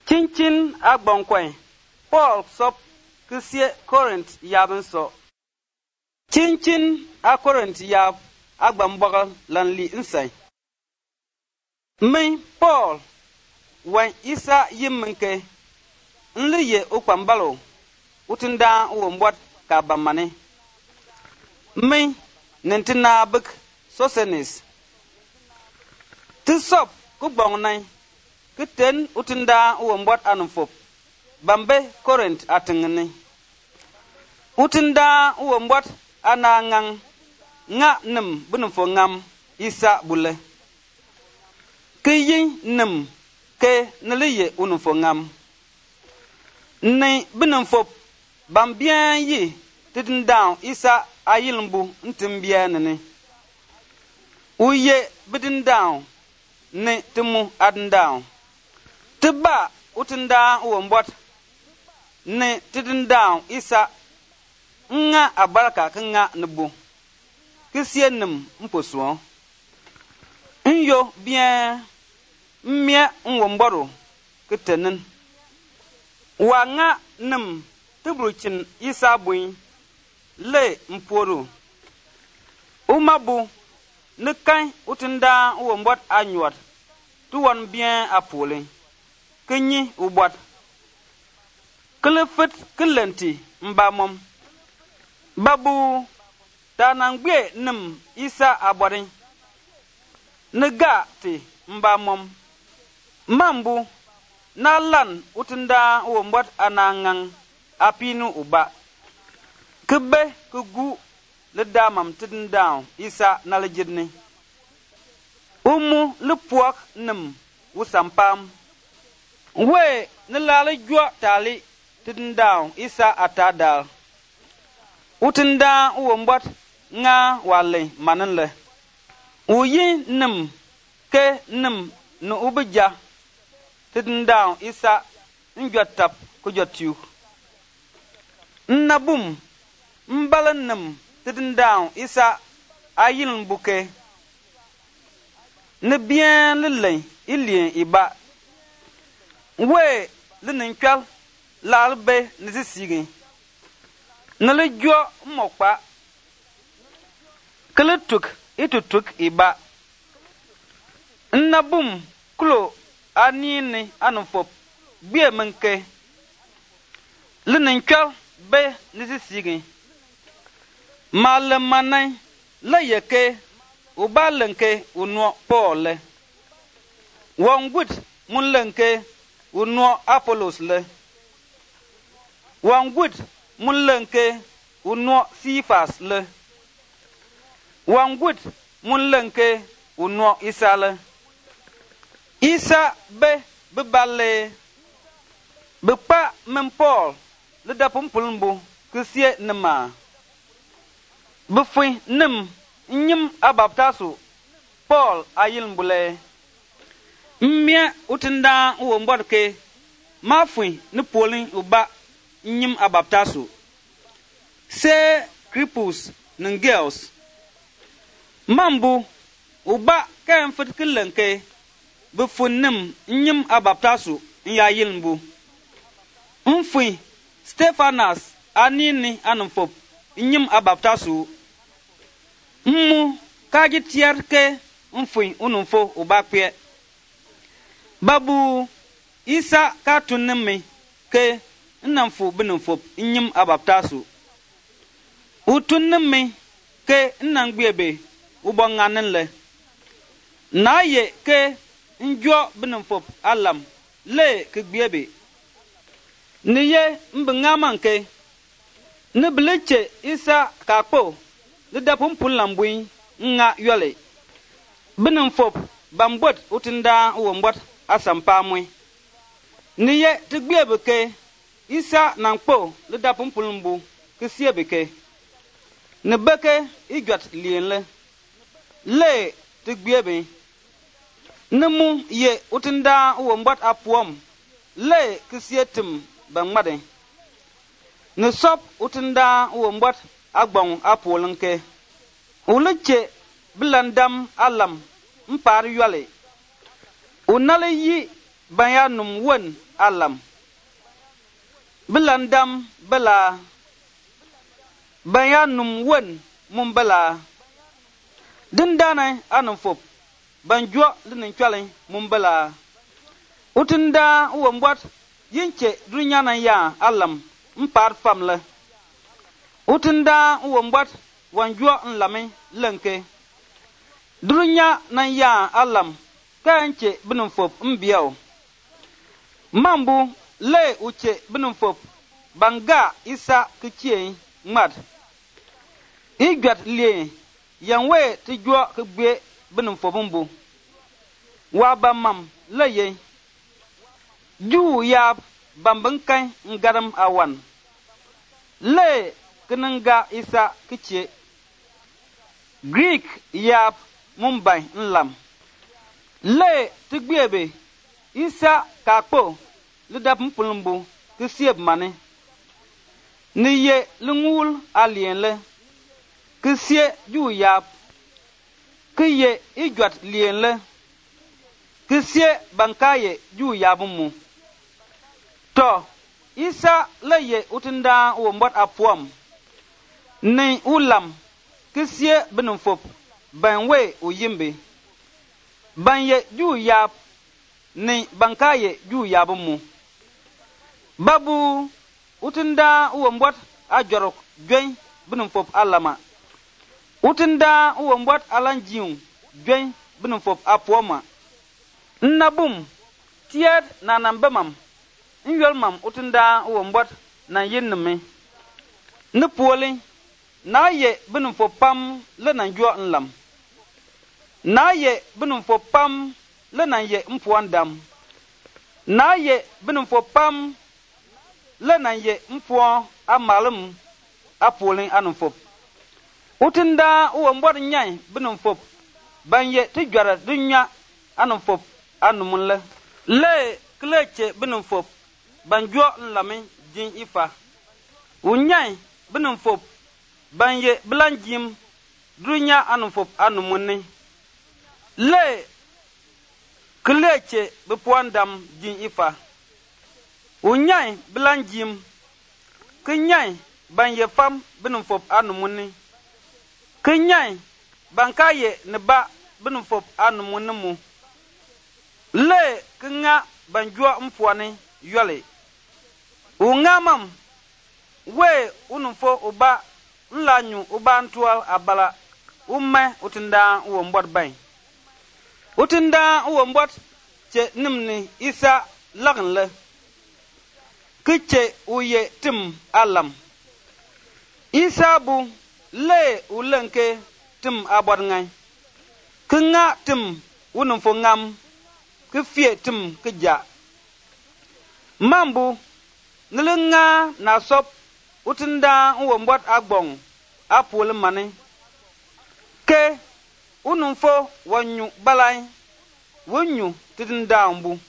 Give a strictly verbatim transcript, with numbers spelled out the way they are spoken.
Chinchin agbonkwen Paul sop kusie Corinth yabin so. Chinchin a Corinth yab agbambogal lan li insay. Min Paul wan isa yimminke nli ye ukpambalo utinda uwombwat ka bamane. Min nintina bik Sosenes. Tisop kubong nay kiten utinda uwombwat anumfop bambe Corinth atingni. Utinda uwombwat anangang nga nim bunufo ngam isa bule. Kiyin nim ke naliye unufo ngam. Ni bunufo bambien yi tidindaw isa ayilmbu ntimbien ni. Uye bidindaw ni timu adindaw. Tiba utinda uwombwat ni tidindaw isa nga abaraka nga nubu. Kisien nim mposuo. Nyo bien mia nwomboro kitenin. Wa nga nim tibruchin isa buin le mporo. Umabu nikai utinda uwombot anyuat tuwan bien apole. Kenyi ubot. Kelefet kelenti mbamom. Babu tanangbe nim isa abori. Nega ti mbamom. Mambu nalan utinda uwombot anangang apinu uba. Kebe kugu ledamam tidindaw isa nalajidni. Umu lepuak nim usampam. We nilale jwa tali tidindaw isa atadal. Utinda uwombot nga wale mananle. Uyi nim ke nim no ubija tidindaw isa njwatap kujotyu. Nabum mbalan nim tidindaw isa ayiln buke. Ne bien lele ilien iba. We lininkwal lalbe nizisigi. Nale jwa mokpa. Kele tuk itu tuk iba. Nabum klo anini anufop bie menke. Lininkwal be nizisigi. Malamanay la yeke ubalenke unwo Paul. Wangwit munlenke unwo Apollos le. Wangwit munlenke unwo Cephas le. Wangwit munlenke unwo Isa le. Isa be bebale bepa men Paul le dapumpulmbu kusie nema. Befui nim nyim abaptasu Paul ayilmbule. Mmia utinda uwombodke mafui ni polin uba nyim abaptasu. Se cripples ning girls. Mambu uba kayan fitkilenke befui nim nyim abaptasu nya yilmbu. Mfui Stephanas anini anumfop nyim abaptasu. Mmu kaji tiarke mfui unumfo ubakwe. Babu isa katuneme ke nnamfo binumfo nyim abaptasu. Utuneme ke nnangbebe ubonganenle. Na ye ke njwo binumfo alam le kgbebe. Niye mbingamanke nibleche isa kakpo lidapum lambui nga yole. Binumfop bambot utinda uwombot asampamwe. Niye tigbiebeke isa nankpo lidapum pulumbu kisiebeke. Nibeke igwat lienle. Le tigbiebe. Nimu ye utinda uwombot apuom. Le kisietim bangmade. Nisop utinda uwombot agbong apolenke. Uleche bilandam alam mpar yole. Unale yi ban ya num won alam bilan dam bala ban ya num won mun bala din dana anum fop ban jo linin kwalin mun bala utunda wo mbot yinche dunya na ya alam mpar famle utunda wo mbot wanjo nlami lenke dunya na ya alam kanche binum fop mbiao mambu le uche binum fop banga isa kichie ngmad igwat lie yanwe tijwa kgbe binum fop mbu wa bamam leye ju ya bambunkai ngaram awan le kinanga isa kichie Greek ya Mumbai nlam le tigbiebe isa kakpo lidap mpulumbu kisieb mane niye lungul alien le kisie ju yap kiye igwat lien le kisie bankaye ju yabumu to isa leye utinda wombot apwam ni ulam kisie binum fop banwe uyimbe banye ju yap ni bankaye ju yabumu babu utinda wombot ajorok gwen binum fop alama utinda wombot alanjiun gwen binum fop apwama nabum tiad na nambamam nyol mam utinda wombot na yinnme ne poli na ye binum fo pam le na jo nlam na ye binum fo pam le na ye mpuandam na ye binum fo pam le na ye mpuo amalum apolin anum fop utinda wombot nyai binum fop ban ye ti jwara dunya anum fop anum le le kleche binum fop ban jo nlami din ifa unyai binum fop ban ye blanjim dunya anum fop anumunni le kleche bepuandam din ifa unyai blanjim kinyai ban ye fam binum fop anumunni kinyai ban kaye ne ba binum fop anumunni mu le kinga ban jo mpuani yole ungamam we unumfo uba nlanyu uba ntual abala umme utinda uwombot bay utinda uwombot che nimni isa lagnle kiche uye tim alam isa bu le ulenke tim abot ngai kinga tim unumfo ngam kifie tim kija mambu nilinga na sop utinda uwombot agbong apul mane ke unumfo wanyu balai wonyu tidinda mbu